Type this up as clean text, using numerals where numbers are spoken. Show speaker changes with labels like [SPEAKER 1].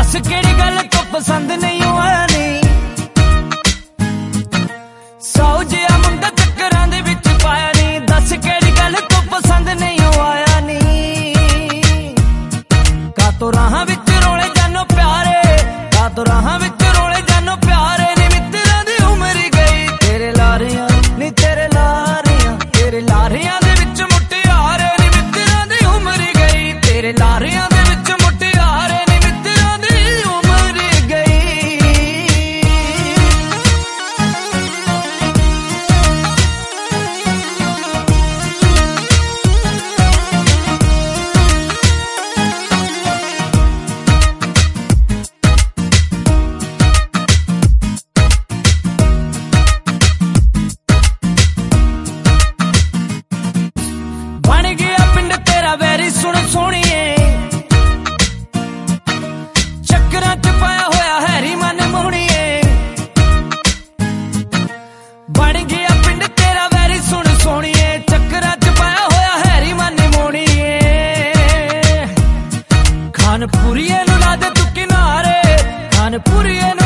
[SPEAKER 1] दस केड़ी गल तो पसंद नहीं आनी। सौ जिहा मुंडा चक्करां दे विच पाया नी, दस केड़ी गल तो पसंद नहीं आया नी। का तो राहां विच रोले जानो प्यारे, का तो राहां विच रोले जानो प्यारे नी। मित्तरां दी उमर गई तेरे लारियां नी, तेरे लारियां, तेरे लारियां दे विच मुटियारे नी। मित्तरां दी उमर गई तेरे लारियां दे विच मुटियारे नी। मित्तरां दी उमर गई। बन गया पिंड तेरा वैरी सुन सोहणीए, चक्करां च पाया होया हैरी मन मोहणीए। बन गया पिंड तेरा वैरी सुन सोहणीए, चक्करां च पाया होया हैरी मन मोहणीए। खानपुरिये नूं ला दे तू किनारे, खानपुरिये नूं